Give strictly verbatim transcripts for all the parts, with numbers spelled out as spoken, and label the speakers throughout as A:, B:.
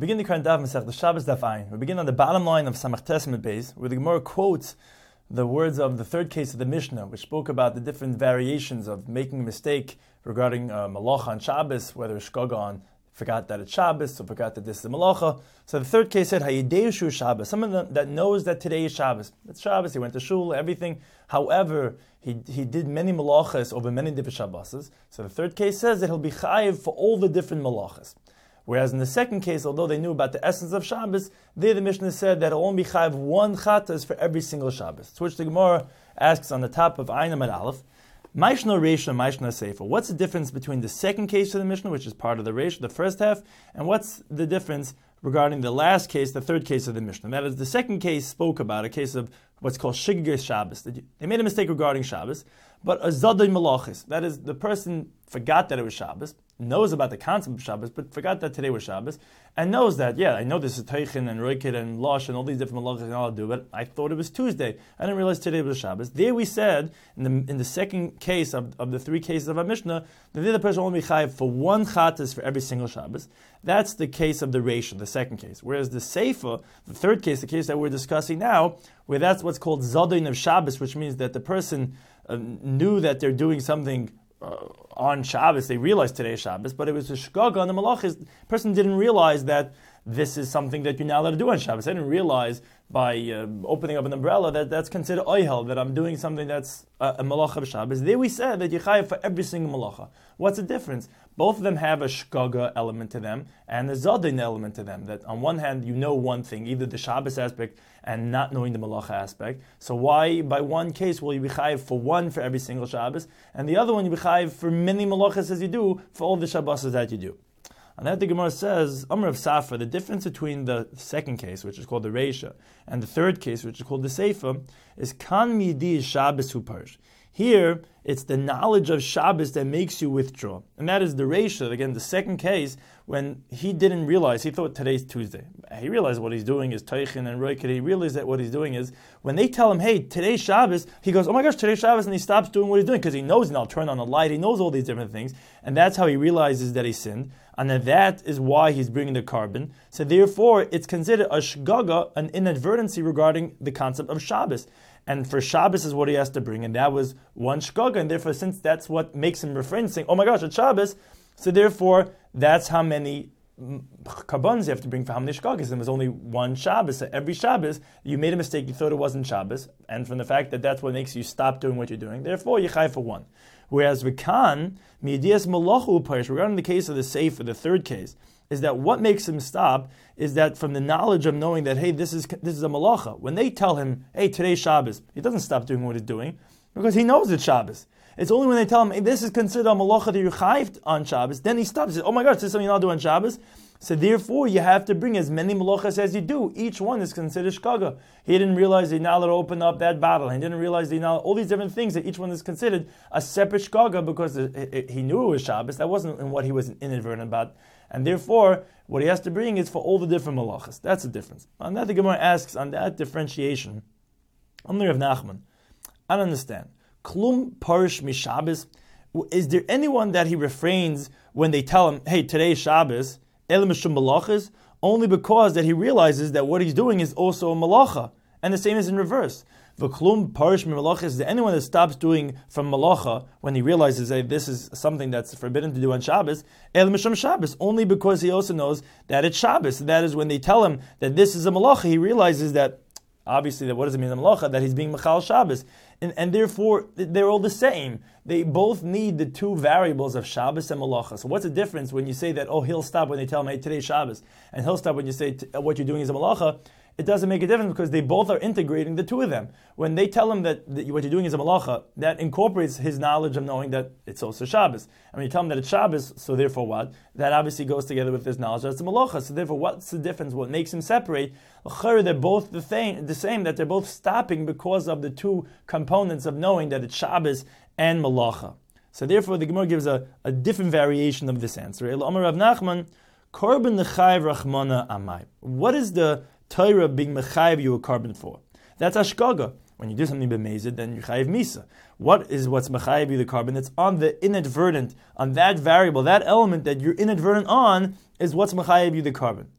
A: Begin the current daf Masech, the Shabbos daf Ayin. We begin on the bottom line of Samach Tesmet Beis, where the Gemara quotes the words of the third case of the Mishnah, which spoke about the different variations of making a mistake regarding uh, malacha on Shabbos, whether shkoga on forgot that it's Shabbos, or forgot that this is a malacha. So the third case said, Hayideu Shabbos, someone that knows that today is Shabbos. It's Shabbos, he went to shul, everything. However, he he did many malachas over many different Shabbos. So the third case says that he'll be chayiv for all the different malachas. Whereas in the second case, although they knew about the essence of Shabbos, there the Mishnah said that it'll only be chayiv one chatas for every single Shabbos. To which the Gemara asks on the top of Ayin Amud Aleph, Maishna Reisha, Maishna Seifa. What's the difference between the second case of the Mishnah, which is part of the Reisha, the first half, and what's the difference regarding the last case, the third case of the Mishnah? That is, the second case spoke about a case of what's called Shigger Shabbos. They made a mistake regarding Shabbos, but a Zadai Malachis. That is, the person forgot that it was Shabbos, knows about the concept of Shabbos, but forgot that today was Shabbos, and knows that, yeah, I know this is Teichin and Roikid and Losh and all these different malachas and all I do, but I thought it was Tuesday. I didn't realize today was Shabbos. There we said, in the in the second case of, of the three cases of our Mishnah, that the other person will only be chayiv for one chatas for every single Shabbos. That's the case of the Reisha, the second case. Whereas the Seifa, the third case, the case that we're discussing now, where that's what's called Zadain of Shabbos, which means that the person uh, knew that they're doing something Uh, on Shabbos, they realized today is Shabbos, but it was a shgaga on the malachis. The person didn't realize that this is something that you're not allowed to do on Shabbos. They didn't realize by uh, opening up an umbrella that that's considered oihel, that I'm doing something that's a, a malacha of Shabbos. There we said that you chayav for every single malacha. What's the difference? Both of them have a shgaga element to them and a zadin element to them. That on one hand you know one thing, either the Shabbos aspect and not knowing the malacha aspect. So why by one case will you be chayav for one for every single Shabbos, and the other one you be chayav for many malachas as you do for all the Shabbos that you do? And that the Gemara says, Amr of Safra, the difference between the second case, which is called the Reisha, and the third case, which is called the Seifa, is Kan Midi Shabbos Hu Parsh. Here, it's the knowledge of Shabbos that makes you withdraw. And that is the Reisha, again, the second case, when he didn't realize, he thought today's Tuesday. He realized what he's doing is Teichin and Roikid. He realized that what he's doing is, when they tell him, hey, today's Shabbos, he goes, oh my gosh, today's Shabbos, and he stops doing what he's doing, because he knows now, turn on a light, he knows all these different things, and that's how he realizes that he sinned, and that is why he's bringing the carbon. So therefore, it's considered a shgaga, an inadvertency regarding the concept of Shabbos. And for Shabbos is what he has to bring, and that was one shgaga, and therefore, since that's what makes him refrain, saying, oh my gosh, it's Shabbos, so therefore, that's how many karbanos you have to bring for how many shgagas. There was only one Shabbos. So every Shabbos, you made a mistake, you thought it wasn't Shabbos, and from the fact that that's what makes you stop doing what you're doing, therefore, you chai for one. Whereas Vikan, Midias Malachu Parish, regarding the case of the Seifa, the third case, is that what makes him stop is that from the knowledge of knowing that, hey, this is this is a malacha. When they tell him, hey, today's Shabbos, he doesn't stop doing what he's doing because he knows it's Shabbos. It's only when they tell him, hey, this is considered a malacha that you're chayived on Shabbos, then he stops. He says, oh my gosh, this is something you're not doing on Shabbos. So therefore, you have to bring as many malachas as you do. Each one is considered shkaga. He didn't realize he's not allowed to open up that bottle. He didn't realize he's not all these different things that each one is considered a separate shkaga because it, it, he knew it was Shabbos. That wasn't in what he was inadvertent about. And therefore, what he has to bring is for all the different malachas. That's the difference. On that, the Gemara asks, on that differentiation, Amr of Nachman, I don't understand. Klum parish mishabbos. Is there anyone that he refrains when they tell him, hey, today's Shabbos, el mishum malachas, only because that he realizes that what he's doing is also a malacha. And the same is in reverse. V'klum parish mi-malacha, is there anyone that stops doing from malacha when he realizes that this is something that's forbidden to do on Shabbos, el mishum Shabbos, only because he also knows that it's Shabbos. That is when they tell him that this is a malacha, he realizes that, obviously, that what does it mean a malacha? That he's being machal Shabbos. And, and therefore, they're all the same. They both need the two variables of Shabbos and malacha. So what's the difference when you say that, oh, he'll stop when they tell him, hey, today's Shabbos, and he'll stop when you say what you're doing is a malacha? It doesn't make a difference because they both are integrating the two of them. When they tell him that, that what you're doing is a malacha, that incorporates his knowledge of knowing that it's also Shabbos. And when you tell him that it's Shabbos, so therefore what? That obviously goes together with his knowledge that it's a malacha. So therefore, what's the difference? What makes him separate? They're both the same, the same, that they're both stopping because of the two components of knowing that it's Shabbos and malacha. So therefore, the Gemara gives a, a different variation of this answer. Amar Rav Nachman, Korban Nechayev Rachmana Amai. What is the Torah being mechayev you a carbon for? That's ashkaga. When you do something b'mezid, then you chayev misa. What is what's mechayev you the carbon? That's on the inadvertent, on that variable, that element that you're inadvertent on is what's mechayev you the carbon.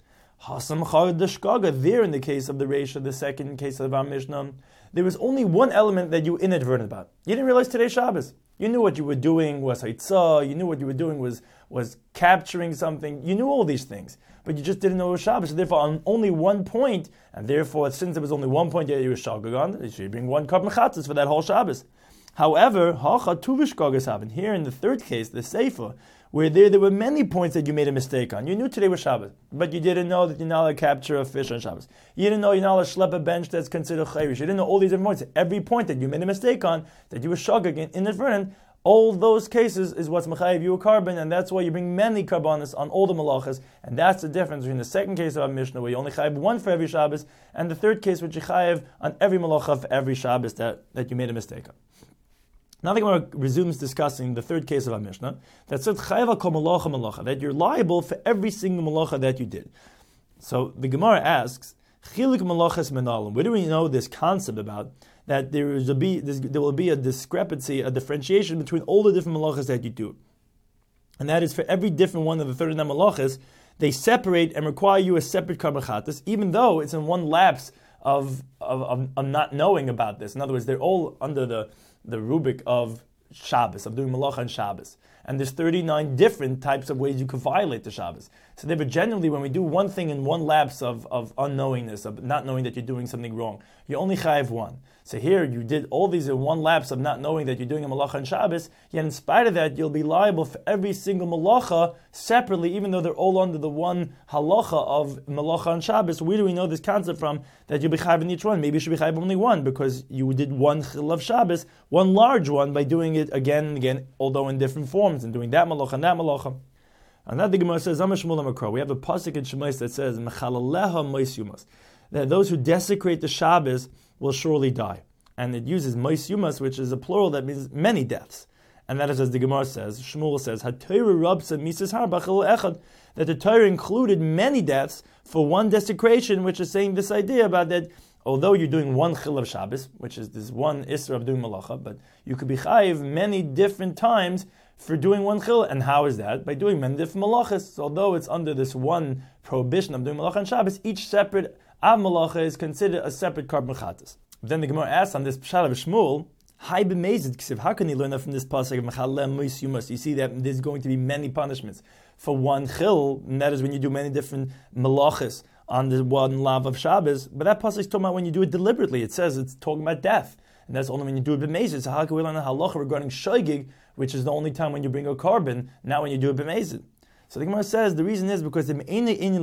A: Hasam Chad Deshkaga. There, in the case of the Reisha, the second case of our Mishnah, there was only one element that you inadvertent about. You didn't realize today's Shabbos. You knew what you were doing was Haitzah. You knew what you were doing was was capturing something. You knew all these things, but you just didn't know it was Shabbos. So therefore, on only one point, and therefore, since there was only one point that you were Shagag on, you should bring one Karban Chatzos for that whole Shabbos. However, Hacha Tuvish Gagas happened here in the third case, the Seifa, where there, there were many points that you made a mistake on. You knew today was Shabbos, but you didn't know that you're not allowed to capture a fish on Shabbos. You didn't know you're not allowed to schlep a bench that's considered chayrish. You didn't know all these different points. Every point that you made a mistake on, that you were shagag in inadvertent, all those cases is what's mechayiv you a carbon, and that's why you bring many karbanos on all the malachas, and that's the difference between the second case of our Mishnah, where you only chayiv one for every Shabbos, and the third case, which you chayiv on every malacha for every Shabbos that, that you made a mistake on. Now the Gemara resumes discussing the third case of our Mishnah that said chayva kol malacha malacha, that you're liable for every single malacha that you did. So the Gemara asks, chilik malachas menalim. Where do we know this concept about that there will be there will be a discrepancy, a differentiation between all the different malachas that you do, and that is for every different one of the thirty-nine malachas, they separate and require you a separate karban chatas, even though it's in one lapse of of, of of not knowing about this. In other words, they're all under the the rubric of Shabbos, of doing malacha on Shabbos. And there's thirty-nine different types of ways you could violate the Shabbos. So therefore, generally, when we do one thing in one lapse of, of unknowingness, of not knowing that you're doing something wrong, you only chayiv one. So here, you did all these in one lapse of not knowing that you're doing a malacha on Shabbos, yet in spite of that, you'll be liable for every single malacha separately, even though they're all under the one halacha of malacha on Shabbos. Where do we know this concept from, that you'll be chayiv in each one? Maybe you should be chayiv only one, because you did one chil of Shabbos, one large one, by doing it again and again, although in different forms, and doing that malacha and that malacha. And that the Gemara says, we have a pasuk in Shemais that says, that those who desecrate the Shabbos will surely die. And it uses mois yumas, which is a plural that means many deaths. And that is, as the Gemara says, Shmuel says, that the Torah included many deaths for one desecration, which is saying this idea about that, although you're doing one chil of Shabbos, which is this one isra of doing malacha, but you could be chayiv many different times for doing one chil. And how is that? By doing many different malachas. So although it's under this one prohibition of doing malacha on Shabbos, each separate av malacha is considered a separate karban chatas. Then the Gemara asks on this pshat of Shmuel, Hai b'mezid ksiv. How can you learn that from this pasuk of Mechalem Mois Yumas? You see that there's going to be many punishments for one chil, and that is when you do many different malachas on the one lav of Shabbos. But that pasuk is talking about when you do it deliberately. It says it's talking about death, and that's only when you do it b'mezid. So how can we learn a halacha regarding shoygig, which is the only time when you bring a carbon, not when you do it b'mezid? So the Gemara says the reason is because if that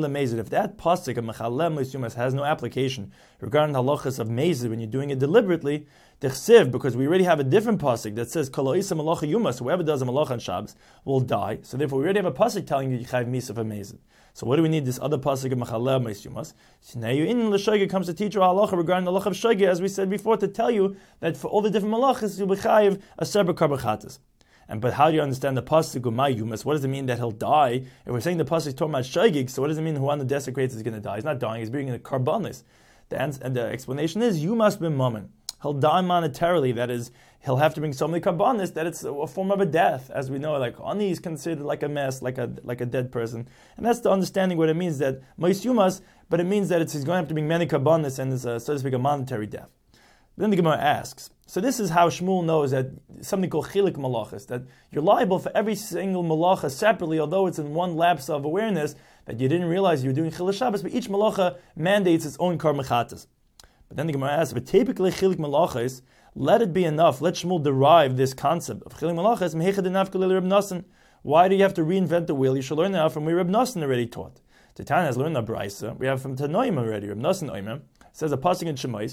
A: pasuk of Mechalem Mois Yumas has no application regarding halachas of mezid when you're doing it deliberately, because we already have a different pasuk that says Kol ha'isa malacha yumas, whoever does a malacha on Shabbos will die. So therefore, we already have a pasuk telling you you chayv misa for mezid. So what do we need this other pasuk of Mechalem Mois Yumas? So now you in l'shoigeg comes to teach you halacha regarding the halacha of shoigeg, as we said before, to tell you that for all the different malachas you'll be chayv a separate karban chatas. And but how do you understand the pasuk of my yumas? What does it mean that he'll die? If we're saying the pasuk is talking about shoigeg, so what does it mean who on the desecrates is going to die? He's not dying; he's bringing a karbanis. The answer, and the explanation is you must be mammon. He'll die monetarily. That is, he'll have to bring so many karbanis that it's a form of a death, as we know. Like ani is considered like a mess, like a like a dead person, and that's the understanding what it means that mois yumas. But it means that it's, he's going to have to bring many karbanis, and it's a, so to speak a monetary death. Then the Gemara asks, so this is how Shmuel knows that something called chilik malachas, that you're liable for every single malacha separately, although it's in one lapse of awareness that you didn't realize you were doing chil Shabbos, but each malacha mandates its own karban chatas. But then the Gemara asks, but typically chilik malachas, let it be enough, let Shmuel derive this concept of chilik malachas, mehechad enaf kalil Reb Nosson. Why do you have to reinvent the wheel? You should learn that from where Reb Nosson already taught. Tatan has learned the Brisa, we have from Tanoim already, Reb Nosson Oimer, says a pasuk in Shemais,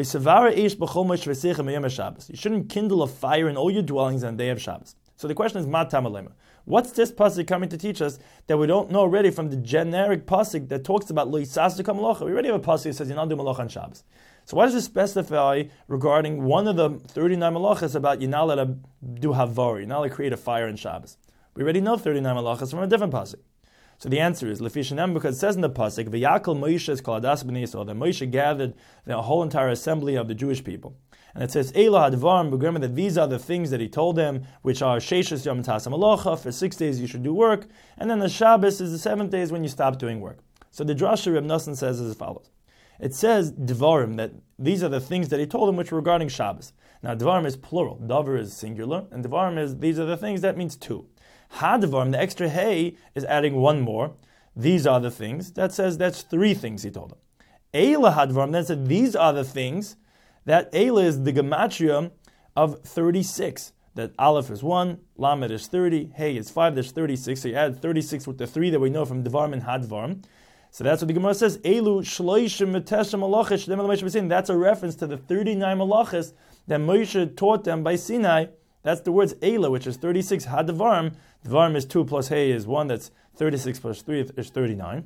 A: you shouldn't kindle a fire in all your dwellings on the day of Shabbos. So the question is, Ma tamalema. What's this pasuk coming to teach us that we don't know already from the generic pasuk that talks about lo yisasu kamalacha? We already have a pasuk that says you're not doing malacha on Shabbos. So why does it specify regarding one of the thirty-nine malachas about you're not allowed to do havari, you're not allowed to create a fire on Shabbos? We already know thirty-nine malachas from a different pasuk. So the answer is Lefishanem, because it says in the pasuk, "V'yakol Moshe is called Adas b'nei Yisrael." That Moshe gathered the whole entire assembly of the Jewish people, and it says Eila Hadvarim B'Gurma, that these are the things that he told them, which are Sheishas Yom Tasam Alocha. For six days you should do work, and then the Shabbos is the seventh days when you stop doing work. So the drasha Reb Nosson says as follows. It says Devarim, that these are the things that he told him which were regarding Shabbos. Now Devarim is plural, Davar is singular, and Devarim is these are the things, that means two. Ha-Devarim, the extra hey, is adding one more. These are the things. That says that's three things he told him. Eila Ha-Devarim then said these are the things. That Eila is the gematria of thirty-six. That Aleph is one, Lamed is thirty, Hey is five, there's thirty-six. So you add thirty-six with the three that we know from Devarim and Ha-Devarim. So that's what the Gemara says. Elu shloishim v'teshem malachos sh'dem Moshe b'Sinai. That's a reference to the thirty-nine malachos that Moshe taught them by Sinai. That's the words Ela, which is thirty-six. Ha-Devarim. Devarim is two plus Hey is one. That's thirty-six plus three is thirty-nine.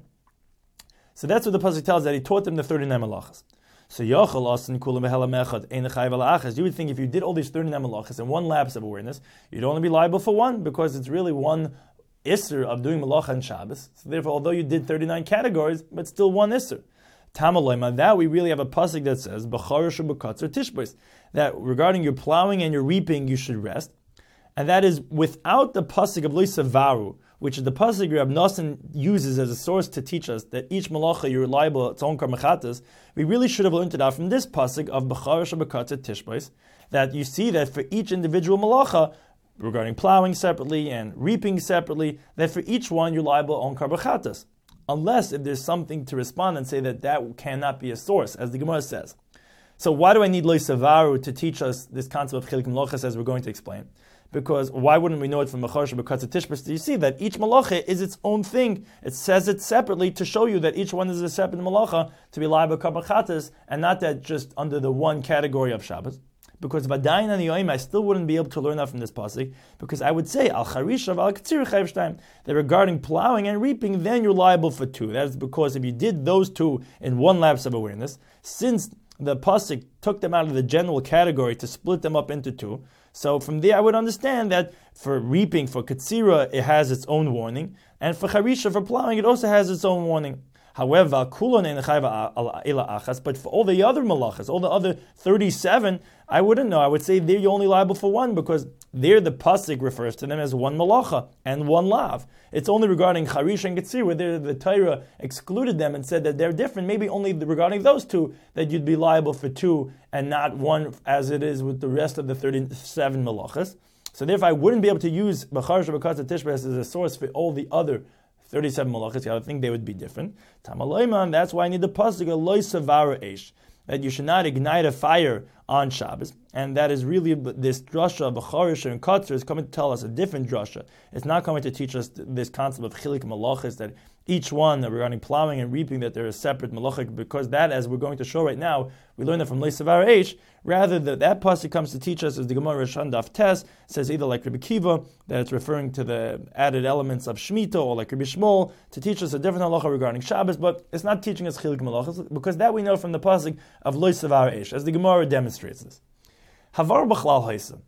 A: So that's what the pasuk tells, that he taught them the thirty-nine malachos. So Yochel Asin Kulam Behela Mechad Ein Chayv Ala Achas. You would think if you did all these thirty-nine malachos in one lapse of awareness, you'd only be liable for one, because it's really one Isser of doing malacha and Shabbos. So therefore, although you did thirty-nine categories, but still one Isser. Tamaloima, that we really have a pasuk that says B'charish u'b'katzer tishbos, that regarding your plowing and your reaping, you should rest. And that is without the pasuk of Lo Savaru, which is the pasuk Reb Nosson uses as a source to teach us that each malacha you're liable its own karmechatas. We really should have learned it out from this pasuk of B'charish u'b'katzer tishbos, that you see that for each individual malacha, regarding plowing separately and reaping separately, that for each one you're liable on karbachatas, unless if there's something to respond and say that that cannot be a source, as the Gemara says. So why do I need Lo Savaru to teach us this concept of Chilik Malachas, as we're going to explain? Because why wouldn't we know it from Mecharish B'Katzer Tishbos? You see that each malacha is its own thing. It says it separately to show you that each one is a separate malacha to be liable karbachatas, and not that just under the one category of Shabbos. Because Vadayin and Yoim, I still wouldn't be able to learn that from this pasuk, because I would say Al Charishav Al Katzir Chayv Shtayim, that regarding plowing and reaping, then you're liable for two. That is because if you did those two in one lapse of awareness, since the pasuk took them out of the general category to split them up into two, so from there I would understand that for reaping, for Katzira, it has its own warning, and for Charisha, for plowing, it also has its own warning. However, but for all the other malachas, all the other thirty-seven, I wouldn't know. I would say there you're only liable for one, because there the pasuk refers to them as one malacha and one lav. It's only regarding Charish and Getzir, where the Torah excluded them and said that they're different, maybe only regarding those two, that you'd be liable for two and not one, as it is with the rest of the thirty-seven malachas. So therefore I wouldn't be able to use B'charish B'Katzer Tishbos as a source for all the other thirty-seven malachas. I would think they would be different. Tamalayman, that's why I need the pasuk Lo Savaru Eish, that you should not ignite a fire on Shabbos, and that is really this drasha of B'charish and Katzer is coming to tell us a different drasha. It's not coming to teach us this concept of chilik malachas, that each one regarding plowing and reaping, that there is separate malachik, because that, as we're going to show right now, we learn that from Lo Savaru Eish. Rather, that that pasuk comes to teach us, as the Gemara Rishon Daf Tes says, either like Rabbi Kiva, that it's referring to the added elements of Shemitah, or like Rabbi Shmuel, to teach us a different halacha regarding Shabbos, but it's not teaching us chilik malachas, because that we know from the pasuk of Lo Savaru Eish, as the Gemara demonstrates this. Havar b'chlal haisa.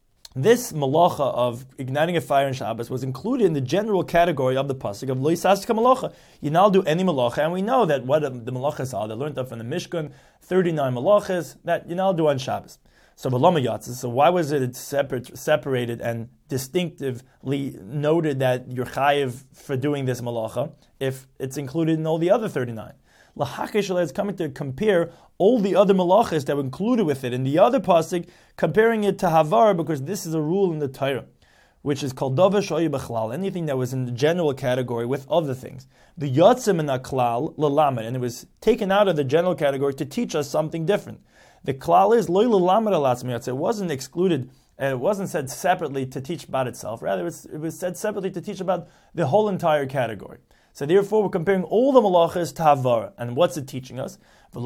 A: This malacha of igniting a fire in Shabbos was included in the general category of the pasuk of Lo Yisasika malacha. You now do any malacha, and we know that what the malachas are. They learned that from the Mishkan, thirty-nine malachas that you now do on Shabbos. So b'lama yatzis. So why was it separate, separated and distinctively noted that you're chayiv for doing this malacha if it's included in all the other thirty-nine? Lahakesh is coming to compare all the other malachas that were included with it in the other pasuk, comparing it to Havar, because this is a rule in the Torah, which is called Davar Shoyi B'chlal, anything that was in the general category with other things. The Yotzim in Klal L'lamed, and it was taken out of the general category to teach us something different. The Klal is Lo L'lamed Alatzmi Yotzim. It wasn't excluded. It wasn't said separately to teach about itself. Rather, it was, it was said separately to teach about the whole entire category. So therefore, we're comparing all the malachas to Havar. And what's it teaching us? It's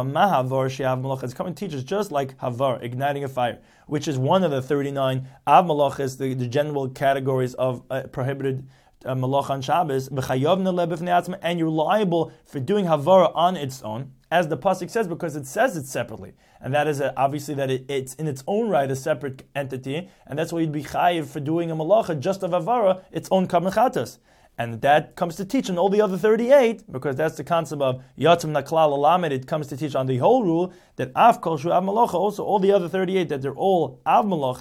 A: coming to teach us just like Havar, igniting a fire, which is one of the thirty-nine Av malachas, the, the general categories of uh, prohibited uh, malach on Shabbos, and you're liable for doing Havar on its own, as the pasuk says, because it says it separately. And that is a, obviously that it, it's in its own right a separate entity, and that's why you'd be chayiv for doing a malacha just of Havara, its own kamechatas. And that comes to teach on all the other thirty-eight, because that's the concept of Yatzim Naklal Alamed. It comes to teach on the whole rule that Av Kol Shu Av Malacha, also all the other thirty-eight, that they're all Av Malachas,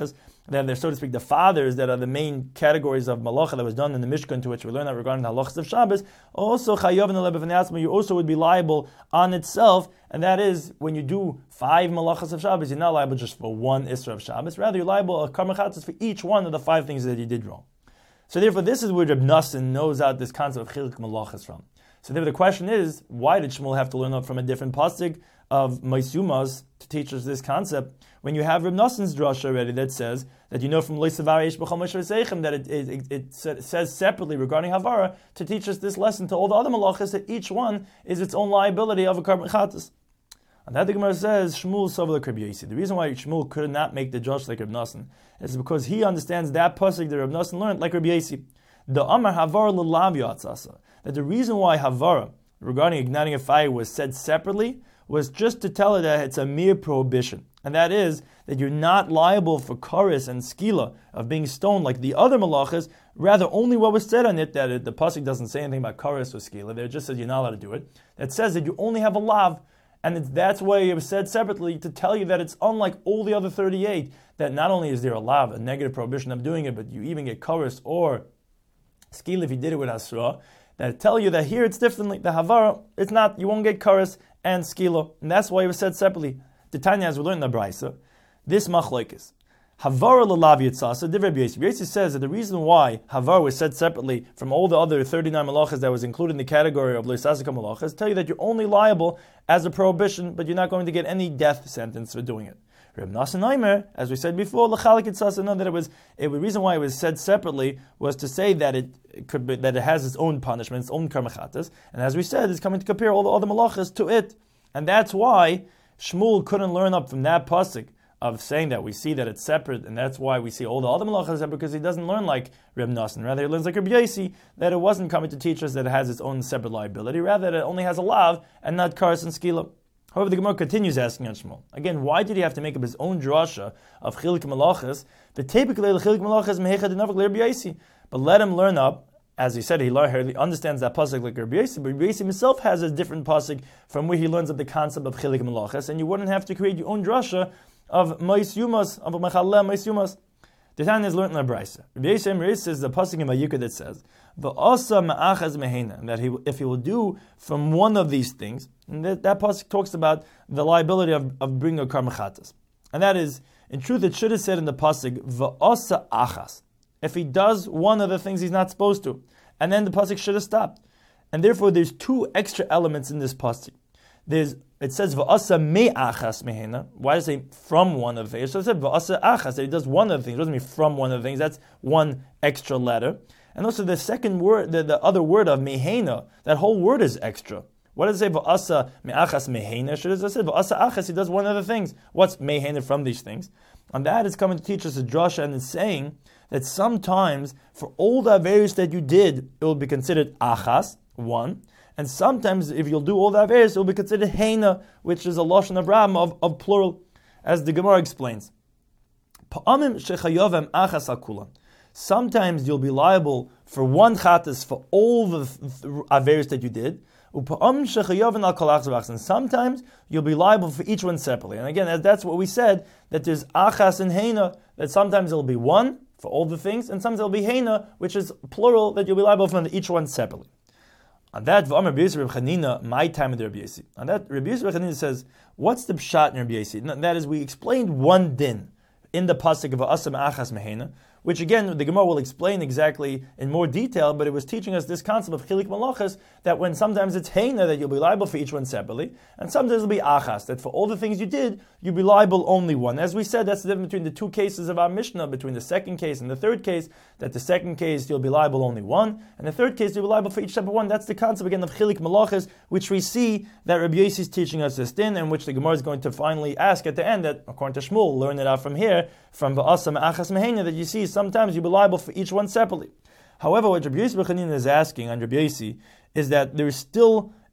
A: that they're, so to speak, the fathers that are the main categories of malacha that was done in the Mishkan, to which we learn that regarding the halachas of Shabbos, also chayav and lebev, you also would be liable on itself, and that is when you do five malachas of Shabbos, you're not liable just for one isra of Shabbos, rather you're liable a karma chatas for each one of the five things that you did wrong. So therefore, this is where Reb Nosson knows out this concept of chilik malachas from. So therefore, the question is, why did Shmuel have to learn up from a different pasuk of Maisumas to teach us this concept when you have Reb Nosson's drasha already that says that you know from Leisavar B'chol Moshe Seichem that it, it, it, it says separately regarding Havara to teach us this lesson to all the other malachas that each one is its own liability of a karban chatas. And that the Gemara says Shmuel Sovla Reb Yosi. The reason why Shmuel could not make the drasha like Reb Nosson is because he understands that pasuk that Reb Nosson learned like Reb Yosi. The Amar Havara L'Lav Yatzasa. That the reason why Havara regarding igniting a fire was said separately was just to tell her that it's a mere prohibition. And that is that you're not liable for karis and skila of being stoned like the other malachas, rather only what was said on it, that it, the pasuk doesn't say anything about karis or skila, there just says you're not allowed to do it. It says that you only have a lav, and it's, that's why it was said separately to tell you that it's unlike all the other thirty-eight, that not only is there a lav, a negative prohibition of doing it, but you even get karis or skila if you did it with asra, that tell you that here it's differently. The havara, it's not, you won't get karis and skila, and that's why it was said separately. The Tanya, as we learned in the Braisa, this machlokes, Havara l'lav yitzasa, the Rebbe Yosi. Yosi says that the reason why Havara was said separately from all the other thirty-nine malachas that was included in the category of loisasika malachas, tell you that you're only liable as a prohibition, but you're not going to get any death sentence for doing it. Reb Nosson Aimer, as we said before, l'chalik yitzasa, know that it was it, the reason why it was said separately was to say that it, it could be, that it has its own punishment, its own karmachatas, and as we said, it's coming to compare all the other malachas to it, and that's why Shmuel couldn't learn up from that pasuk of saying that we see that it's separate, and that's why we see all the other malachas separate, because he doesn't learn like Reb Nosson. Rather, he learns like Reb Yosi, that it wasn't coming to teach us that it has its own separate liability, rather that it only has a lav and not karas and skila. However, the Gemara continues asking on Shmuel. Again, why did he have to make up his own drasha of chilik malachas? But typically, chilik malachas mehechad enavik Reb Yosi. But let him learn up. As he said, he, learned, he understands that pasuk like Rabbi Yosi, but Rabbi Yosi himself has a different pasuk from where he learns of the concept of chilik malachas, and you wouldn't have to create your own drasha of ma'is yumas, of a mechaleh ma'is yumas. The Tanya is learned in the Braisa. Rabbi Yosi says the pasuk in Vayikra that says v'asa ma'achaz mehena, that he, if he will do from one of these things, and that, that pasuk talks about the liability of, of bringing a karmachatas, and that is, in truth, it should have said in the pasuk v'asa achas. If he does one of the things he's not supposed to, and then the pasuk should have stopped. And therefore, there's two extra elements in this pasuk. There's it says va'asa me'achas mehena. Why does it say from one of the things? So it said va'asa achas, that he does one of the things. It doesn't mean from one of the things. That's one extra letter. And also the second word, the, the other word of mehena, that whole word is extra. What does it say va'asa me'achas mehena? Should have said va'asa achas, he does one of the things. What's mehena from these things? And that is coming to teach us a drasha, and it's saying that sometimes for all the averis that you did, it will be considered achas, one, and sometimes if you'll do all the averis, it will be considered heina, which is a lashon of ram of, of plural, as the Gemara explains. Sometimes you'll be liable for one chatas for all the averis that you did, and sometimes you'll be liable for each one separately. And again, that's what we said, that there's achas and heina, that sometimes it'll be one for all the things, and sometimes it'll be heina, which is plural, that you'll be liable for each one separately. On that, Rabbi Yosef Chanina, my time of the Rabbi Yosi. On that, Rabbi Yosef Chanina says, what's the pshat in Rabbi Yosi? That is, we explained one din in the pasuk of Asam Achas Mehena, which again, the Gemara will explain exactly in more detail, but it was teaching us this concept of chilik malachas, that when sometimes it's heina, that you'll be liable for each one separately, and sometimes it'll be achas, that for all the things you did, you'll be liable only one. As we said, that's the difference between the two cases of our Mishnah, between the second case and the third case, that the second case you'll be liable only one, and the third case you'll be liable for each separate one. That's the concept again of chilik malachas, which we see that Rabbi Yosi is teaching us this din, and which the Gemara is going to finally ask at the end, that according to Shmuel, learn it out from here, from Ba'asam Achas Mehena, that you see sometimes you'll be liable for each one separately. However, what Rabbi Yosef Chanina is asking on Rabbi Yosi is that there is still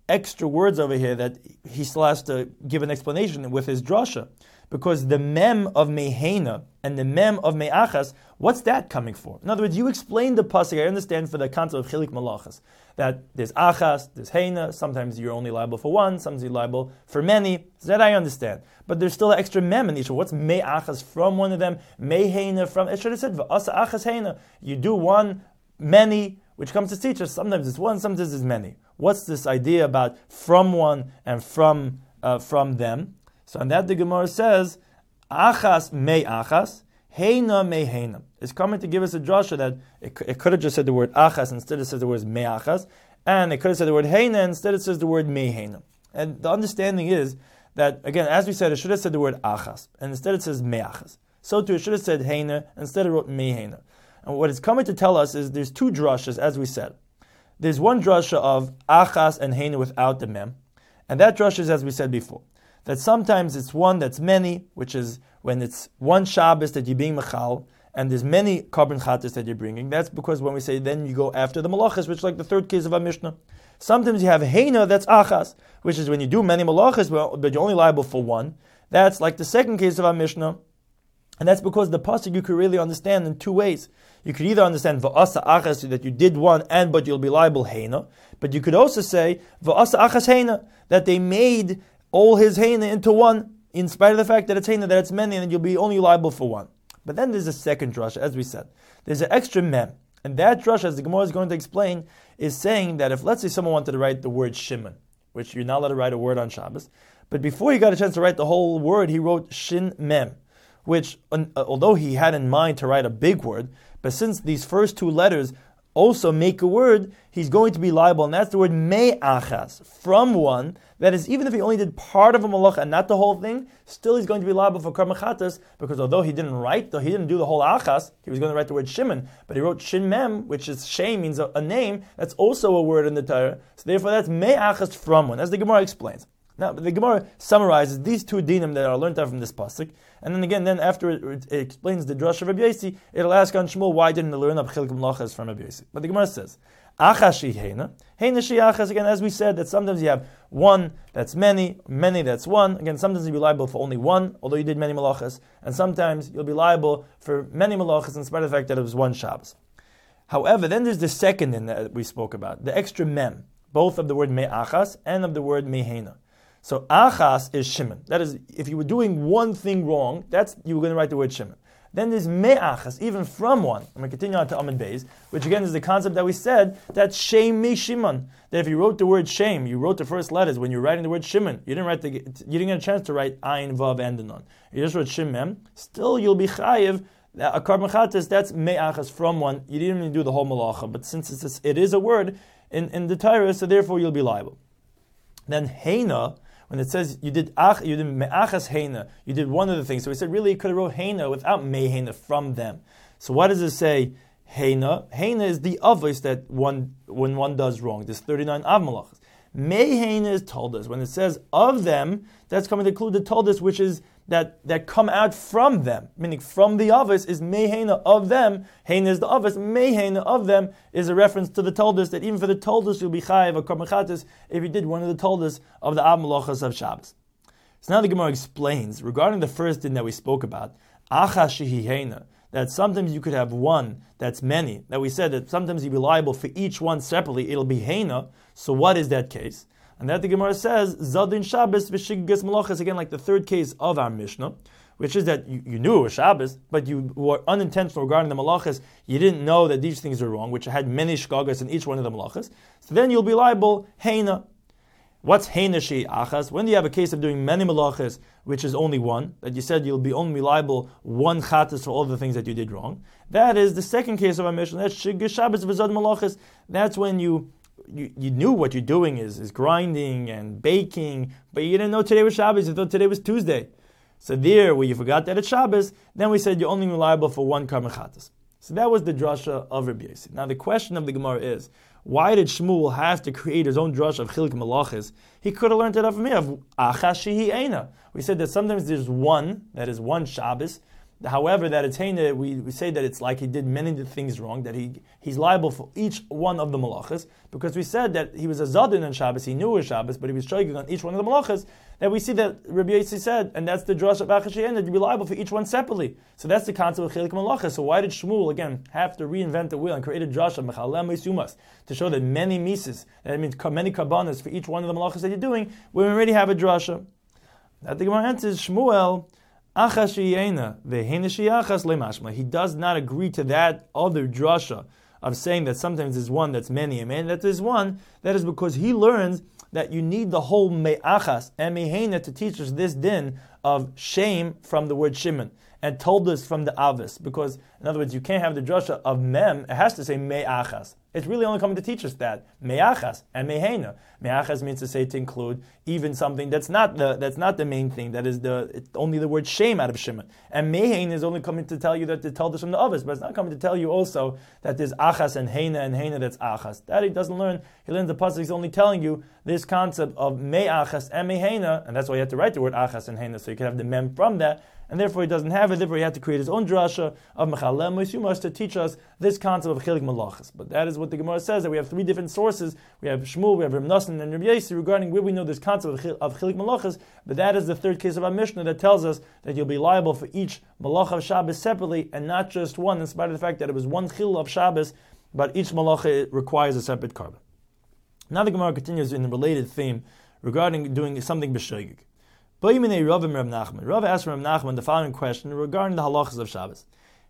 A: extra words over here that he still has to give an explanation with his drasha. Because the mem of mehena and the mem of me'achas, what's that coming for? In other words, you explained the pasuk, I understand, for the concept of chilik malachas, that there's achas, there's hena, sometimes you're only liable for one, sometimes you're liable for many. So that I understand. But there's still an extra mem in each one. What's me'achas from one of them? Mehena from, it should have said, v'asa achas hena. You do one, many, which comes to teach us, sometimes it's one, sometimes it's many. What's this idea about from one and from uh, from them? So on that the Gemara says, achas me achas, heina me heina. It's coming to give us a drasha that it, it could have just said the word achas, instead it says the word me achas, and it could have said the word heina, instead it says the word me heina. And the understanding is that, again, as we said, it should have said the word achas, and instead it says me achas. So too, it should have said heina, instead it wrote me heina. And what it's coming to tell us is there's two drashas, as we said. There's one drasha of achas and heina without the mem, and that drasha is, as we said before, that sometimes it's one that's many, which is when it's one Shabbos that you're being mechal, and there's many carbon chatas that you're bringing. That's because when we say then you go after the malachas, which is like the third case of our Mishnah. Sometimes you have heina, that's achas, which is when you do many malachas, but you're only liable for one. That's like the second case of our Mishnah. And that's because the pasuk you could really understand in two ways. You could either understand v'asa achas, that you did one and but you'll be liable heina, but you could also say v'asa achas heina, that they made all his heina into one, in spite of the fact that it's heina, that it's many, and you'll be only liable for one. But then there's a second drasha, as we said. There's an extra mem. And that drasha, as the Gemara is going to explain, is saying that if, let's say, someone wanted to write the word Shimon, which you're not allowed to write a word on Shabbos, but before he got a chance to write the whole word, he wrote Shin Mem, which, uh, although he had in mind to write a big word, but since these first two letters also make a word, he's going to be liable, and that's the word me'achas, from one. That is, even if he only did part of a malacha and not the whole thing, still he's going to be liable for karma chatas, because although he didn't write, though he didn't do the whole achas, he was going to write the word Shimon, but he wrote Shin Mem, which is Shem, means a, a name, that's also a word in the Torah, so therefore that's me'achas from one, as the Gemara explains. Now, the Gemara summarizes these two dinim that are learned out from this pasuk, and then again, then after it, it, it explains the drush of Rabbi Yosi, it'll ask on Shmuel, why didn't they learn up Chiluk Malachas from Rabbi Yosi? But the Gemara says, Achas shi heina, heina shi achas. Again, as we said, that sometimes you have one that's many, many that's one. Again, sometimes you'll be liable for only one, although you did many malachas, and sometimes you'll be liable for many malachas in spite of the fact that it was one Shabbos. However, then there's the second in that we spoke about, the extra mem, both of the word me'achas and of the word me'heina. So achas is Shimon. That is, if you were doing one thing wrong, that's you were going to write the word Shimon. Then there's me'achas, even from one. I'm going to continue on to Amud Beis, which again is the concept that we said, that Shem mi Shimon. That if you wrote the word Shem, you wrote the first letters, when you're writing the word Shimon, you didn't write the, you didn't get a chance to write Ayin, Vav, and the Nun. You just wrote Shimem. Still, you'll be chayiv, a karban chatas, that's me'achas from one. You didn't even do the whole malacha, but since it's, it is a word in, in the Torah, so therefore you'll be liable. Then heina, when it says you did ach, you did me'achas heina, you did one of the things. So we said really you could have wrote heina without me'heina, from them. So why does it say heina? Heina is the avos that one when one does wrong. There's thirty-nine av malachas. Me'heina is told us. When it says of them, that's coming to include the told us, which is that that come out from them, meaning from the avos is me'heina of them. Heina is the avos. Me'heina of them is a reference to the told us that even for the told us you'll be chayiv or karban chatas if you did one of the told us of the av malachas of Shabbos. So now the Gemara explains regarding the first thing that we spoke about, achas shehi heina, that sometimes you could have one that's many. That we said that sometimes you'll be liable for each one separately. It'll be heina. So what is that case? And that the Gemara says, Zadin Shabbos v'shiggas malachas, again like the third case of our Mishnah, which is that you, you knew it was Shabbos, but you were unintentional regarding the malachas. You didn't know that these things are wrong, which had many shkagas in each one of the malachas. So then you'll be liable heina. What's heina shi achas? When do you have a case of doing many malachas, which is only one, that you said you'll be only liable one chatas for all the things that you did wrong? That is the second case of our Mishnah. That's shiggas Shabbos v'zad malachas. That's when you You, you knew what you're doing is, is grinding and baking, but you didn't know today was Shabbos, you thought today was Tuesday. So there, where you forgot that it's Shabbos, then we said you're only liable for one karban chatas. So that was the drasha of Rabbi Yosi. Now the question of the Gemara is, why did Shmuel have to create his own drasha of Chiluk Malachis? He could have learned it off from here, of Achas Shehi Eina. We said that sometimes there's one, that is one Shabbos, However, that it's Heina, we, we say that it's like he did many things wrong, that he he's liable for each one of the malachas, because we said that he was a Zadin on Shabbos, he knew it was Shabbos, but he was striking on each one of the malachas, that we see that Rabbi Yossi said, and that's the drush of Achashiyah, that you'd be liable for each one separately. So that's the concept of Chelik Malachas. So why did Shmuel, again, have to reinvent the wheel and create a drush of Mechalem Yisumas, to show that many mises, that means many karbanas for each one of the malachas that you're doing, we already have a drasha? That the Gemara answers, Shmuel, he does not agree to that other drasha of saying that sometimes there's one that's many, and that there's one, that is because he learns that you need the whole me'achas and mehena to teach us this din of shame from the word shimon, and told us from the avis, because in other words, you can't have the drasha of mem, it has to say me'achas. It's really only coming to teach us that me'achas and mehena. Me'achas means to say to include even something that's not the that's not the main thing. That is the it's only the word shame out of Shimon. And mehen is only coming to tell you that they told us from the others, but it's not coming to tell you also that there's achas and hena and hena that's achas. That he doesn't learn. He learns the pasuk. He's only telling you this concept of me'achas and mehena, and that's why you have to write the word achas and hena, so you can have the mem from that. And therefore he doesn't have it. Therefore he had to create his own drasha of Mechalem Yisumas to teach us this concept of Chelik Malachas. But that is what the Gemara says, that we have three different sources. We have Shmuel, we have Reb Nosson, and Reb Yossi regarding where we know this concept of Chelik Malachas. But that is the third case of our Mishnah that tells us that you'll be liable for each Malach of Shabbos separately and not just one, in spite of the fact that it was one Chil of Shabbos, but each Malach requires a separate carbon. Now the Gemara continues in a related theme regarding doing something b'shogeg. Rav asked Rav Nachman the following question regarding the halachas of Shabbos.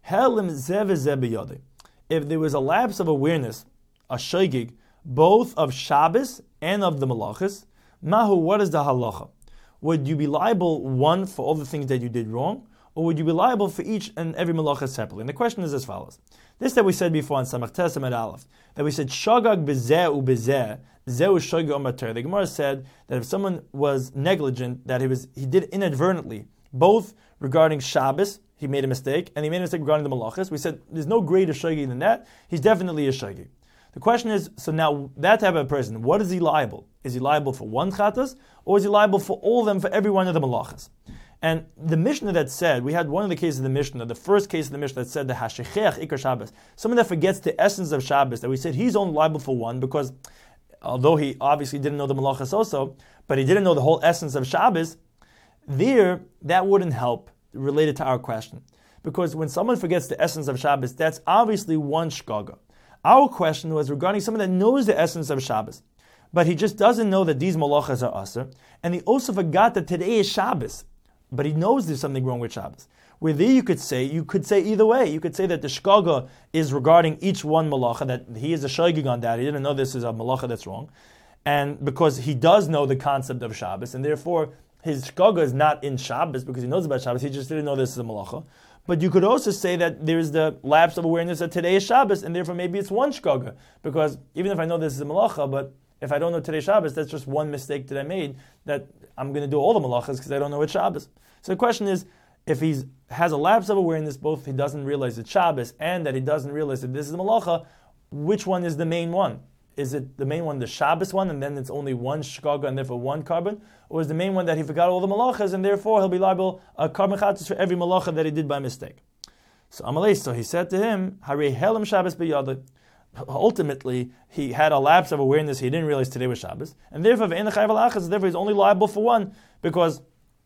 A: If there was a lapse of awareness, a shogeg, both of Shabbos and of the malachas, mahu, what is the halacha? Would you be liable, one, for all the things that you did wrong, or would you be liable for each and every malacha separately? And the question is as follows. This that we said before on Samach Tes Amud Aleph, that we said, shagag bezeh u bezeh, zeu shogeg omater. The Gemara said that if someone was negligent, that he was he did inadvertently, both regarding Shabbos, he made a mistake, and he made a mistake regarding the malachas. We said there's no greater shogeg than that. He's definitely a shogeg. The question is, so now that type of person, what is he liable? Is he liable for one chatas, or is he liable for all of them, for every one of the malachas? And the Mishnah that said, we had one of the cases of the Mishnah, the first case of the Mishnah that said the Hashechech Ikar Shabbos, someone that forgets the essence of Shabbos, that we said he's only liable for one, because although he obviously didn't know the malachas also, but he didn't know the whole essence of Shabbos, there, that wouldn't help related to our question. Because when someone forgets the essence of Shabbos, that's obviously one shkaga. Our question was regarding someone that knows the essence of Shabbos, but he just doesn't know that these malachas are aser, and he also forgot that today is Shabbos, but he knows there's something wrong with Shabbos. Where there you could say, you could say either way. You could say that the shkaga is regarding each one malacha, that he is a shogeg on that. He didn't know this is a malacha that's wrong. And because he does know the concept of Shabbos, and therefore his shkaga is not in Shabbos because he knows about Shabbos, he just didn't know this is a malacha. But you could also say that there's the lapse of awareness that today is Shabbos, and therefore maybe it's one shkaga. Because even if I know this is a malacha, but if I don't know today Shabbos, that's just one mistake that I made, that I'm going to do all the malachas because I don't know it's Shabbos. So the question is, if he has a lapse of awareness, both he doesn't realize it's Shabbos and that he doesn't realize that this is a malacha, which one is the main one? Is it the main one, the Shabbos one, and then it's only one shkaga and therefore one carbon? Or is the main one that he forgot all the malachas and therefore he'll be liable a carbon chatos for every malacha that he did by mistake? So Amalei, so he said to him, Harei helam Shabbos b'yadeh. Ultimately, he had a lapse of awareness, he didn't realize today was Shabbos, and therefore therefore he's only liable for one, because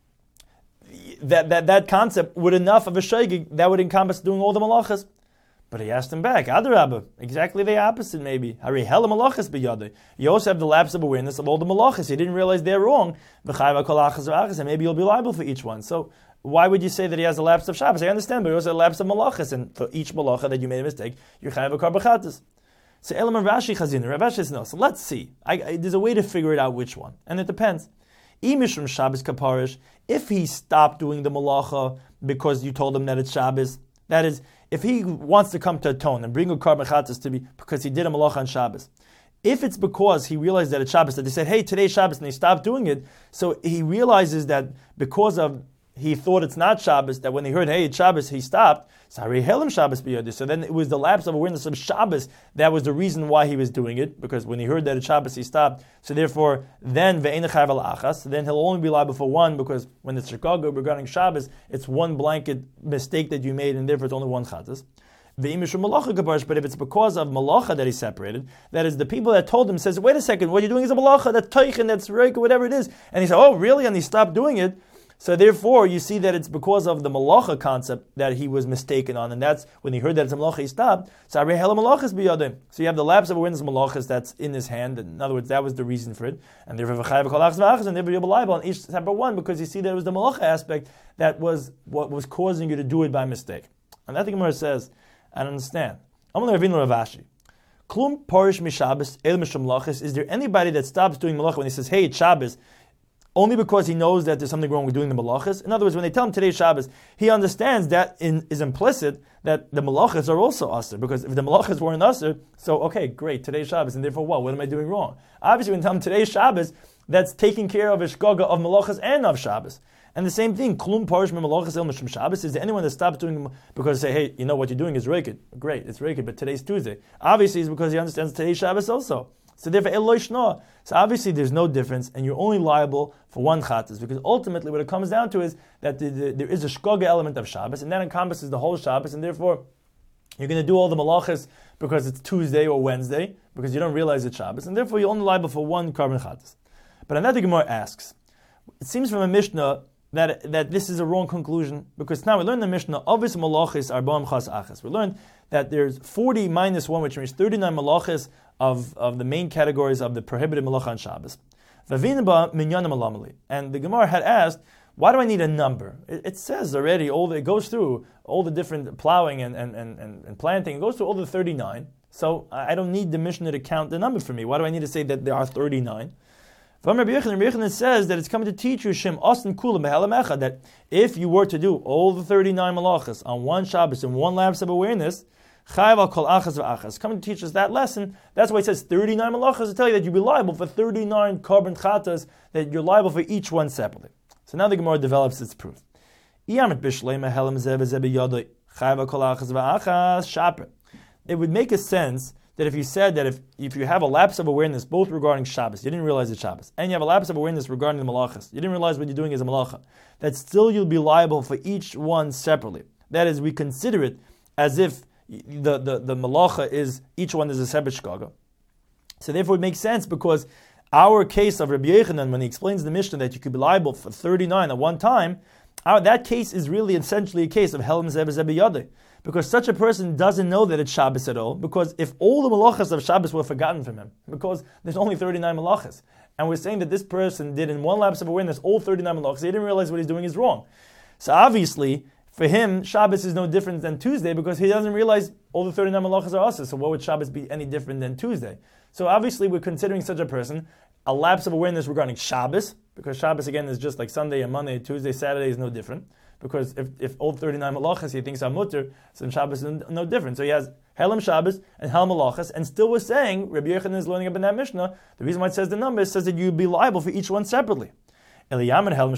A: that that, that concept would enough of a shogeg that would encompass doing all the malachas. But he asked him back, Adarabba, exactly the opposite maybe. Hari hela malachas b'yadeh. You also have the lapse of awareness of all the malachas. He didn't realize they're wrong. And maybe you'll be liable for each one. So why would you say that he has a lapse of Shabbos? I understand, but he also has a lapse of malachas, and for each malacha that you made a mistake, you're chayav a karbachatas. So Elam and Rashi chazin. Rav Ashi says no. So let's see. I, I, there's a way to figure it out which one, and it depends. Imishram Shabbos kaparish. If he stopped doing the malacha because you told him that it's Shabbos, that is, if he wants to come to atone and bring a carbon chatas to be because he did a malacha on Shabbos, if it's because he realized that it's Shabbos, that they said, hey, today's Shabbos, and he stopped doing it, so he realizes that because of he thought it's not Shabbos, that when he heard, hey, it's Shabbos, he stopped. Sorry, Helim Shabbos biyodeh. So then it was the lapse of awareness of Shabbos that was the reason why he was doing it, because when he heard that it's Shabbos, he stopped. So therefore, then ve'ein chayav al achas. Then he'll only be liable for one, because when it's Chicago regarding Shabbos, it's one blanket mistake that you made, and therefore it's only one chatas. But if it's because of malacha that he separated, that is the people that told him, says, wait a second, what you're doing is a malacha, that's toichin, that's reik, whatever it is. And he said, oh, really? And he stopped doing it. So therefore, you see that it's because of the malacha concept that he was mistaken on, and that's when he heard that it's a malacha, he stopped. So you have the lapse of awareness of malachas that's in his hand. In other words, that was the reason for it. And therefore, and therefore you're liable on each separate one, because you see that it was the malacha aspect that was what was causing you to do it by mistake. And that the Gemara says, I don't understand. Klum parish mishabes el mishamlachas. Is there anybody that stops doing malacha when he says, hey, it's Shabbos, only because he knows that there's something wrong with doing the malachas? In other words, when they tell him today's Shabbos, he understands that in, is implicit that the malachas are also asr, because if the malachas weren't asr, so okay, great, today's Shabbos, and therefore what? What am I doing wrong? Obviously, when you tell him today's Shabbos, that's taking care of ishgaga of malachas and of Shabbos. And the same thing, klum parish me malachas el mishum Shabbos. Is there anyone that stops doing them because they say, hey, you know what you're doing is reikid? Great, it's reikid, but today's Tuesday. Obviously, it's because he understands today's Shabbos also. So therefore, eloi shno. So obviously, there's no difference, and you're only liable for one chatas, because ultimately, what it comes down to is that the, the, there is a shkoga element of Shabbos, and that encompasses the whole Shabbos, and therefore, you're going to do all the malachas because it's Tuesday or Wednesday, because you don't realize it's Shabbos, and therefore, you're only liable for one carbon chatas. But another Gemara asks, it seems from a Mishnah that that this is a wrong conclusion, because now we learned in the Mishnah, Avis malachis arba'am chas achas. We learned that there's forty minus one, which means thirty-nine malachis of, of the main categories of the prohibited malacha on Shabbos. Vavinaba minyanim alamali. And the Gemara had asked, why do I need a number? It, it says already, all the, it goes through all the different plowing and, and, and, and planting, it goes through all the thirty-nine. So I don't need the Mishnah to count the number for me. Why do I need to say that there are thirty-nine? Rabbi Yochanan says that it's coming to teach you Shem Asin Kula Behalamecha, that if you were to do all the thirty-nine malachas on one Shabbos in one lapse of awareness, Chayav al Kol Achas v'Achas, coming to teach us that lesson. That's why it says thirty-nine malachas to tell you that you'll be liable for thirty-nine carbon chatas, that you're liable for each one separately. So now the Gemara develops its proof. It would make a sense that if you said that if, if you have a lapse of awareness both regarding Shabbos, you didn't realize it's Shabbos, and you have a lapse of awareness regarding the malachas, you didn't realize what you're doing is a malacha, that still you'll be liable for each one separately. That is, we consider it as if the, the, the malacha is, each one is a separate shkaga. So therefore it makes sense, because our case of Rabbi Yochanan, when he explains the Mishnah that you could be liable for thirty-nine at one time, our, that case is really essentially a case of Helim Zeb Zeb Yadeh. Because such a person doesn't know that it's Shabbos at all, because if all the malachas of Shabbos were forgotten from him, because there's only thirty-nine malachas, and we're saying that this person did in one lapse of awareness all thirty-nine malachas, he didn't realize what he's doing is wrong. So obviously, for him, Shabbos is no different than Tuesday, because he doesn't realize all the thirty-nine malachas are us. So what would Shabbos be any different than Tuesday? So obviously, we're considering such a person a lapse of awareness regarding Shabbos, because Shabbos again is just like Sunday and Monday, Tuesday, Saturday is no different. Because if, if all thirty-nine malachas he thinks are mutter, so Shabbos is no different. So he has Helam Shabbos and Hel malachas, and still we're saying, Rabbi Yochanan is learning up in that Mishnah, the reason why it says the number, it says that you'd be liable for each one separately. But according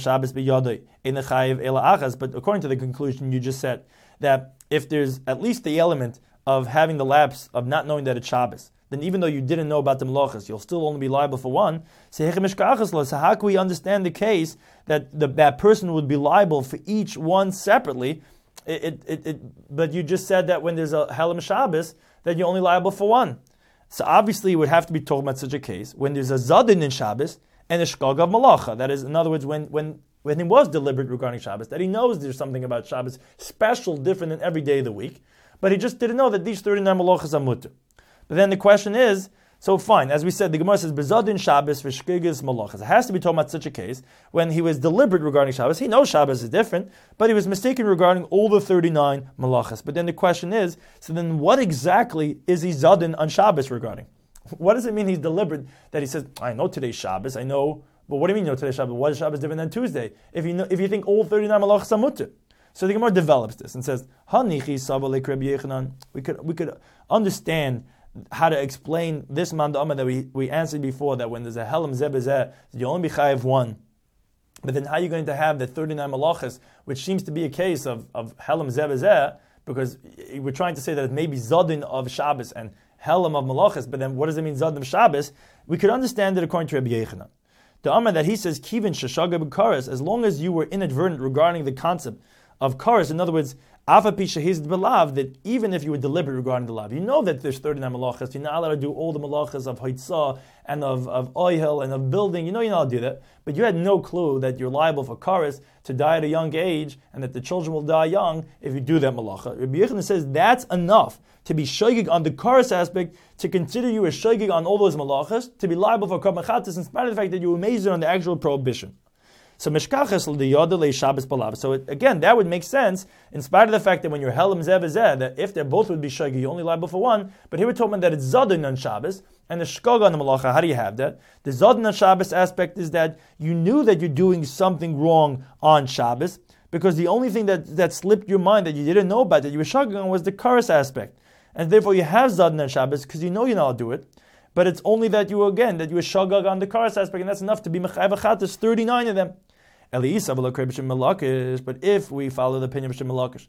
A: to the conclusion you just said, that if there's at least the element of having the lapse of not knowing that it's Shabbos, then even though you didn't know about the malachas, you'll still only be liable for one. So how can we understand the case that the, that person would be liable for each one separately? It, it, it, but you just said that when there's a Helam Shabbos, that you're only liable for one. So obviously, you would have to be talking about such a case when there's a Zadin in Shabbos and a Shkag of Malacha. That is, in other words, when when when he was deliberate regarding Shabbos, that he knows there's something about Shabbos special, different than every day of the week, but he just didn't know that these thirty-nine malachas are mutter. But then the question is, so fine, as we said, the Gemara says, Bezadin Shabbos v'shkigas malachas. It has to be talking about such a case when he was deliberate regarding Shabbos. He knows Shabbos is different, but he was mistaken regarding all the thirty-nine malachas. But then the question is, so then what exactly is he Zadin on Shabbos regarding? What does it mean he's deliberate that he says, I know today's Shabbos, I know, but what do you mean you know today's Shabbos? What is Shabbos different than Tuesday? If you know, if you think all thirty-nine malachas are mutter. So the Gemara develops this and says, Hanichi Sabalek Rabbi Yochanan. We could we could understand how to explain this mandama that we, we answered before, that when there's a helam zebezeh, you only be chayiv one. But then how are you going to have the thirty-nine malachas, which seems to be a case of, of Helam Zebezeh, because we're trying to say that it may be Zadin of Shabbos and Helam of malachas, but then what does it mean Zadin of Shabbos? We could understand it according to Rabbi Yechanan. The Amar that he says, Kivin Shashaga B'Karas, as long as you were inadvertent regarding the concept of Karas, in other words, Afa Pisha Hizd B'Lav, that even if you were deliberate regarding the lav, you know that there's thirty-nine malachas, you're not allowed to do all the malachas of Haitzah and of, of Oihel and of building, you know you're not allowed to do that, but you had no clue that you're liable for Karas to die at a young age and that the children will die young if you do that malacha. Rabbi Yechanan says that's enough to be shogig on the Karas aspect, to consider you as shogig on all those malachas, to be liable for Korban Chatas in spite of the fact that you were amazed on the actual prohibition. So mishkachas l'yodel Shabbos balav. So it, again, that would make sense in spite of the fact that when you're helam zeh v'zeh, that if they both would be shogig, you only liable for one. But here we're talking that it's zadin on Shabbos and the shkog on the malacha. How do you have that? The zadin on Shabbos aspect is that you knew that you're doing something wrong on Shabbos because the only thing that, that slipped your mind that you didn't know about that you were shogig on was the karas aspect, and therefore you have zadin on Shabbos because you know you're not allowed to do it. But it's only that you again that you were shogig on the karas aspect, and that's enough to be mechayev chatas. thirty-nine of them. But if we follow the opinion of Shem Malakish,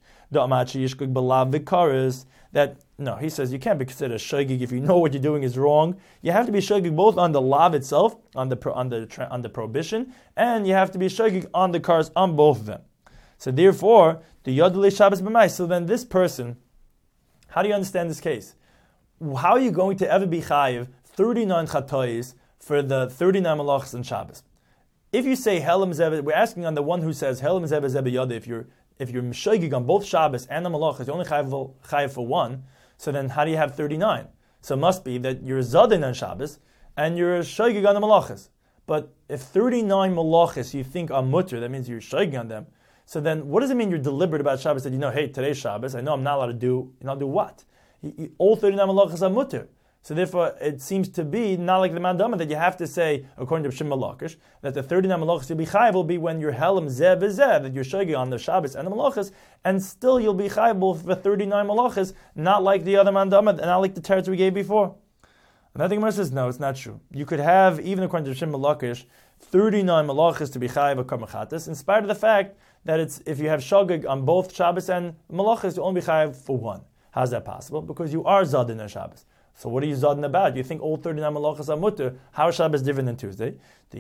A: that no, he says you can't be considered a shogig if you know what you're doing is wrong. You have to be shogig both on the lav itself, on the on the on the prohibition, and you have to be shogig on the cars on both of them. So therefore, the Yodle Shabbos b'mai. So then, this person, how do you understand this case? How are you going to ever be chayiv thirty-nine chatois for the thirty-nine malachas on Shabbos? If you say Helam Zebeh, we're asking on the one who says Helam Zebeh Zebeh Yada, if you're if you're mishogig on both Shabbos and the Malachas, you only chayav, chayav for one, so then how do you have thirty-nine? So it must be that you're Zadin on Shabbos and you're shogig on the Malachas. But if thirty-nine Malachas you think are mutter, that means you're shogig on them. So then what does it mean you're deliberate about Shabbos, that you know, hey, today's Shabbos, I know I'm not allowed to do, you know, do what? You, you, all thirty-nine Malachas are mutter. So therefore, it seems to be not like the Mandama that you have to say, according to Shem Malakish, that the thirty-nine malachas you'll be chayav will be when you're helam zeh v'zeh, that you're shogig on the Shabbos and the malachas, and still you'll be chayav for thirty-nine malachas, not like the other Mandama, and not like the teretz we gave before. And I think Gemara says, no, it's not true. You could have, even according to Shem Malakish, thirty-nine malachas to be chayav a karmachatas, in spite of the fact that it's if you have shogig on both Shabbos and malachas, you only be chayav for one. How's that possible? Because you are zadin on Shabbos. So what are you zadin about? You think all thirty-nine malachas are mutter. How is Shabbos different than Tuesday?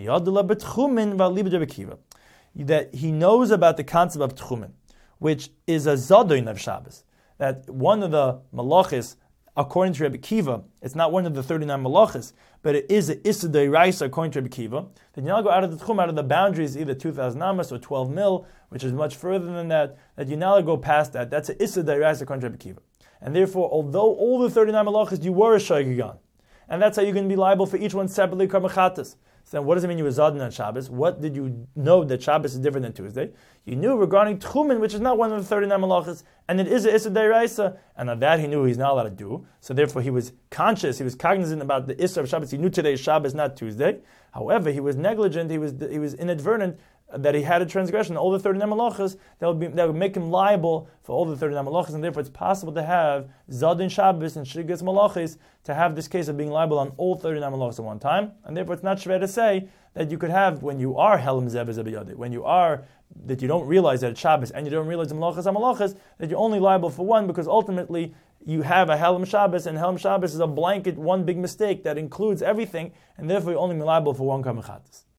A: That he knows about the concept of tchumen, which is a zadin of Shabbos. That one of the malachas, according to Rabbi Kiva, it's not one of the thirty-nine malachas, but it is an issa d'oraisa according to Rabbi Kiva. Then you now go out of the tchum, out of the boundaries, either two thousand amas or twelve mil, which is much further than that. That you now go past that. That's an issa d'oraisa according to Rabbi Kiva. And therefore, although all the thirty-nine malachas you were a shogig on, and that's how you're going to be liable for each one separately, karmachatas. So then what does it mean you were zadin on Shabbos? What did you know that Shabbos is different than Tuesday? You knew regarding tchumen, which is not one of the thirty-nine malachas, and it is a issa d'oraisa, and on that he knew he's not allowed to do. So therefore he was conscious, he was cognizant about the issa of Shabbos. He knew today is Shabbos, not Tuesday. However, he was negligent, he was he was inadvertent, that he had a transgression, all the thirty-nine malachas, that would be that would make him liable for all the thirty-nine malachas, and therefore it's possible to have Zadin Shabbos and Shigas malachas, to have this case of being liable on all thirty-nine malachas at one time, and therefore it's not shver to say that you could have, when you are Helam Zeh v'zeh b'yadeh, when you are, that you don't realize that it's Shabbos, and you don't realize the malachas are malachas, that you're only liable for one, because ultimately you have a Helam Shabbos, and Helam Shabbos is a blanket, one big mistake that includes everything, and therefore you're only liable for one karmachatas.